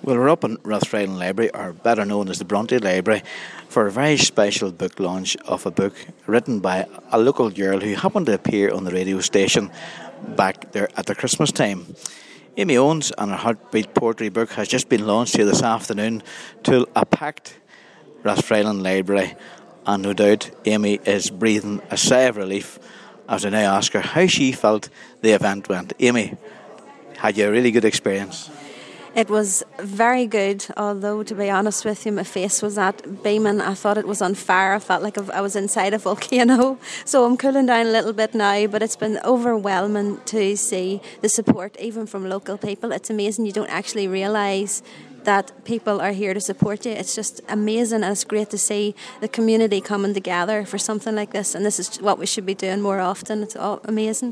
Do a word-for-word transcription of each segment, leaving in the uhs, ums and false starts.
Well, we're up in Rathfriland Library, or better known as the Bronte Library, for a very special book launch of a book written by a local girl who happened to appear on the radio station back there at the Christmas time. Amy Owens and her Heartbeat Poetry book has just been launched here this afternoon to a packed Rathfriland Library, and no doubt Amy is breathing a sigh of relief as I now ask her how she felt the event went. Amy, had you a really good experience? It was very good, although to be honest with you, my face was not beaming. I thought it was on fire. I felt like I was inside a volcano. So I'm cooling down a little bit now, but it's been overwhelming to see the support, even from local people. It's amazing. You don't actually realise that people are here to support you. It's just amazing, and it's great to see the community coming together for something like this. And this is what we should be doing more often. It's all amazing.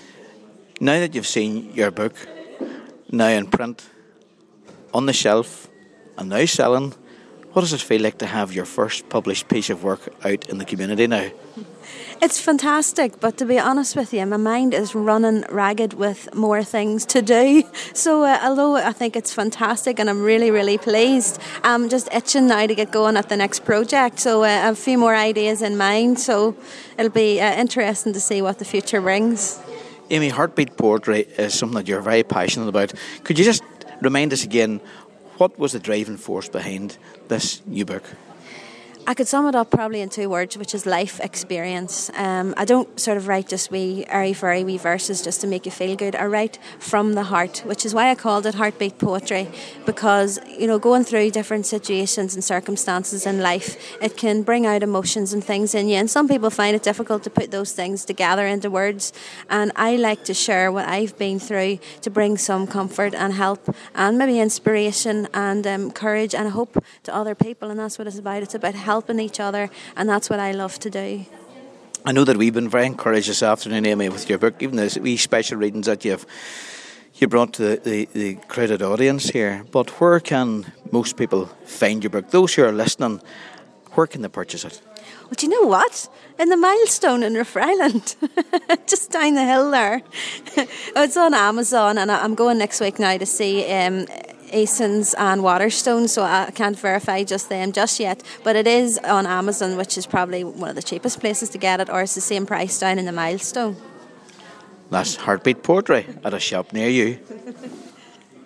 Now that you've seen your book, now in print, on the shelf, and now selling, what does it feel like to have your first published piece of work out in the community now? It's fantastic, but to be honest with you, my mind is running ragged with more things to do. So uh, although I think it's fantastic and I'm really, really pleased, I'm just itching now to get going at the next project. So uh, I have a few more ideas in mind, so it'll be uh, interesting to see what the future brings. Amy, Heartbeat Poetry is something that you're very passionate about. Could you just remind us again, what was the driving force behind this new book? I could sum it up probably in two words, which is life experience. Um, I don't sort of write just wee, airy-fairy wee verses just to make you feel good. I write from the heart, which is why I called it Heartbeat Poetry, because, you know, going through different situations and circumstances in life, it can bring out emotions and things in you, and some people find it difficult to put those things together into words, and I like to share what I've been through to bring some comfort and help and maybe inspiration and um, courage and hope to other people, and that's what it's about. It's about helping helping each other, and that's what I love to do. I know that we've been very encouraged this afternoon, Amy, with your book, even the wee special readings that you've you brought to the, the, the crowded audience here. But where can most people find your book? Those who are listening, where can they purchase it? Well, do you know what? In the Milestone in Rathfriland, just down the hill there. It's on Amazon, and I'm going next week now to see um, Eason's and Waterstone, so I can't verify just them just yet, but it is on Amazon, which is probably one of the cheapest places to get it, or it's the same price down in the Milestone. That's Heartbeat Poetry at a shop near you.